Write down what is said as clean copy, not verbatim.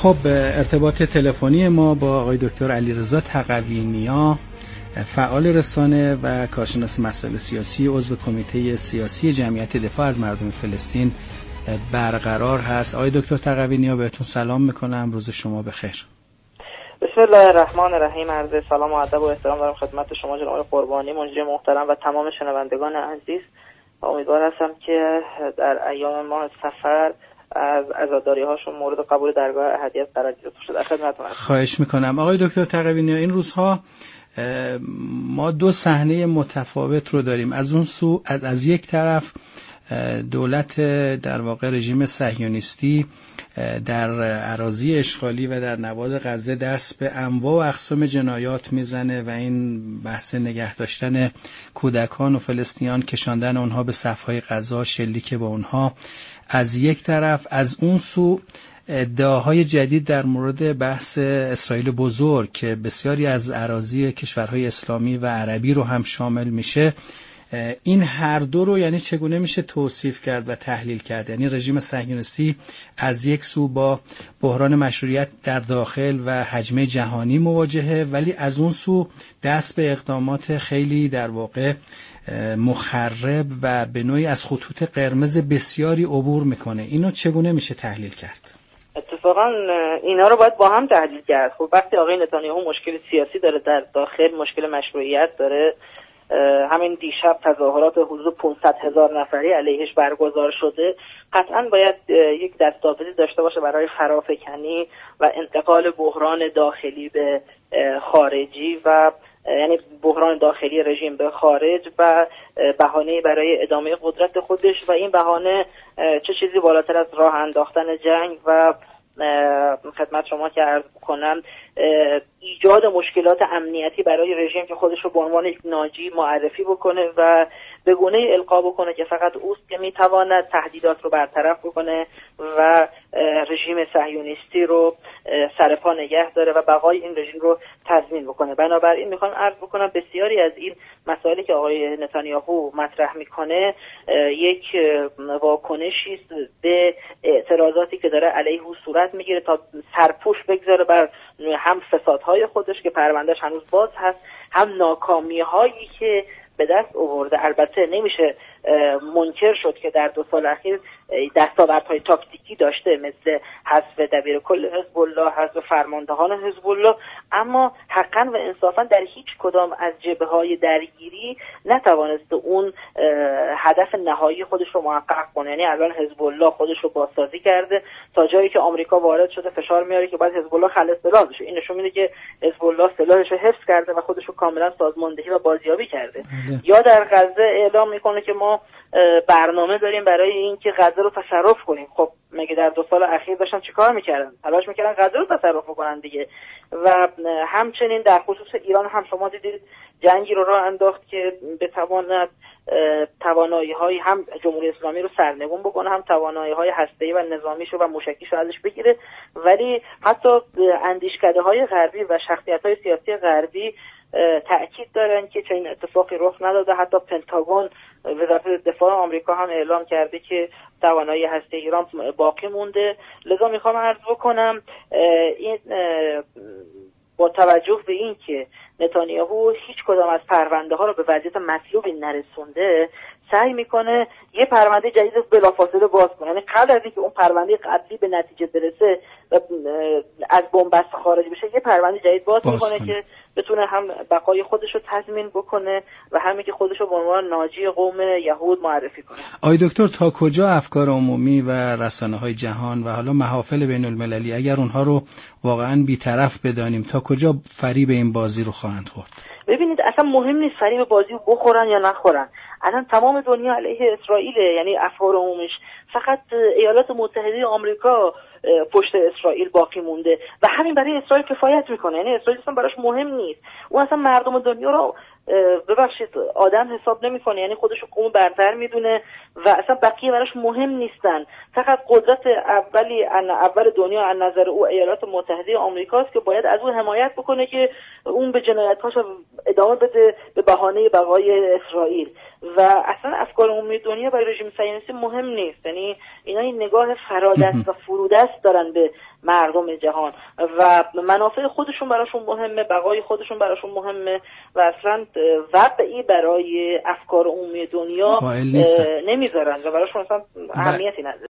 خب ارتباط تلفنی ما با آقای دکتر علیرضا تقوی‌نیا، فعال رسانه و کارشناس مسائل سیاسی، عضو کمیته سیاسی جمعیت دفاع از مردم فلسطین برقرار هست. آقای دکتر تقوی‌نیا بهتون سلام میکنم، روز شما بخیر. بسم الله الرحمن الرحیم. عرض سلام و ادب و احترام دارم خدمت شما جناب قربانی مجری محترم و تمام شنوندگان عزیز. امیدوار هستم که در ایام ماه سفر از عزاداری هاشون مورد قبول درگاه احدیت قرار گرفته شده. خدمتتون هستم. خواهش میکنم. آقای دکتر تقوی‌نیا، این روزها ما دو صحنه متفاوت رو داریم. از اون سو از یک طرف دولت در واقع رژیم صهیونیستی در اراضی اشغالی و در نوار غزه دست به انواع و اقسام جنایات میزنه و این بحث نگه داشتن کودکان و فلسطینیان، کشاندن اونها به صفهای غزه، شلیک به اونها از یک طرف. از اون سو ادعاهای جدید در مورد بحث اسرائیل بزرگ که بسیاری از اراضی کشورهای اسلامی و عربی رو هم شامل میشه. این هر دو رو یعنی چگونه میشه توصیف کرد و تحلیل کرد؟ یعنی رژیم صهیونیستی از یک سو با بحران مشروعیت در داخل و حجمه جهانی مواجهه، ولی از اون سو دست به اقدامات خیلی در واقع مخرب و به نوعی از خطوط قرمز بسیاری عبور میکنه. اینو چگونه میشه تحلیل کرد؟ اتفاقا اینا رو باید با هم تحلیل کرد. خب وقتی آقای نتانیاهو مشکل سیاسی داره در داخل، مشکل مشروعیت داره، همین دیشب تظاهرات حدود 500,000 نفری علیهش برگزار شده، قطعا باید یک دستاویزی داشته باشه برای فرافکنی و انتقال بحران داخلی به خارجی و یعنی بحران داخلی رژیم به خارج و بهانه برای ادامه قدرت خودش و این بهانه چه چیزی بالاتر از راه انداختن جنگ و خدمت شما که عرض کنم ایجاد مشکلات امنیتی برای رژیم که خودش رو به عنوان یک ناجی معرفی بکنه و به گونه القا بکنه که فقط اوست که میتواند تهدیدات رو برطرف بکنه و رژیم صهیونیستی رو سرپا نگه داره و بقای این رژیم رو تضمین بکنه. بنابراین میخوام عرض بکنم بسیاری از این مسائلی که آقای نتانیاهو مطرح میکنه یک واکنشی است به اعتراضاتی که داره علیه او صورت میگیره تا سرپوش بگذاره بر هم فسادهای خودش که پروندهش هنوز باز هست، هم ناکامی‌هایی که به دست آورده. البته نمیشه منکر شد که در 2 سال اخیر دستاوردهای تاکتیکی داشته، مثل حذف دبیرکل حزب الله، حذف فرماندهان حزب الله، اما حقا و انصافا در هیچ کدام از جبهه‌های درگیری نتوانسته اون هدف نهایی خودش رو محقق کنه. یعنی الان حزب الله خودش رو بازسازی کرده تا جایی که آمریکا وارد شده فشار میاره که باید حزب الله خلع سلاح بشه. این نشون میده که حزب الله سلاحش رو حفظ کرده و خودش رو کاملا سازماندهی و بازیابی کرده. یا در غزه اعلام میکنه که ما برنامه داریم برای اینکه غزه رو تصرف کنیم. خب مگه در 2 سال اخیر داشتن چیکار میکردن؟ تلاش میکردن غزه رو تصرف کنن دیگه. و همچنین در خصوص ایران هم شما دیدید جنگی رو راه انداخت که بتواند توانایی‌های هم جمهوری اسلامی رو سرنگون بکنه، هم توانایی‌های هسته‌ای و نظامیش رو و موشکیش رو ازش بگیره. ولی حتی اندیشکده‌های غربی و شخصیت‌های سیاسی غربی تأکید دارن که چنین اتفاقی رخ نداده. حتی پنتاگون، وزارت دفاع آمریکا هم اعلام کرده که توانایی هسته ایران باقی مونده. لذا میخوام عرض بکنم این با توجه به این که نتانیاهو هیچ کدام از پرونده ها رو به وضعیت مطلوبی نرسونده، سعی میکنه یه پرونده جدید بلافاصله باز کنه. یعنی قبل از اینکه اون پرونده قبلی به نتیجه برسه و از بنبست خارج بشه، یه پرونده جدید باز میکنه که بتونه هم بقای خودش رو تضمین بکنه و همین که خودش رو به عنوان ناجی قوم یهود معرفی کنه. آقای دکتر، تا کجا افکار عمومی و رسانه‌های جهان و حالا محافل بین المللی، اگر اونها رو واقعا بی‌طرف بدانیم، تا کجا فریب این بازی رو خواهند خورد؟ ببینید اصلا مهم نیست فریب بازی رو بخورن یا نخورن. الان تمام دنیا علیه اسرائیل، یعنی افکار عمومیش. فقط ایالات متحده آمریکا پشت اسرائیل باقی مونده و همین برای اسرائیل کفایت میکنه. یعنی اسرائیل اصلا براش مهم نیست. اون اصلا مردم دنیا رو ببخشید آدم حساب نمیکنه، یعنی خودش رو قوم برتر میدونه و اصلا بقیه براش مهم نیستن. فقط قدرت اول دنیا از نظر او ایالات متحده آمریکاست که باید از اون حمایت بکنه که اون به جنایت‌هاش ادامه بده به بهانه بقای اسرائیل. و اصلا افکار عمومی دنیا برای رژیم صهیونیستی مهم نیست. یعنی اینا این نگاه فرادست و فرودست دارن به مردم جهان و منافع خودشون براشون مهمه، بقای خودشون براشون مهمه و اصلا وضعی برای افکار عمومی دنیا نمیذارن و براشون اصلا اهمیتی نداره.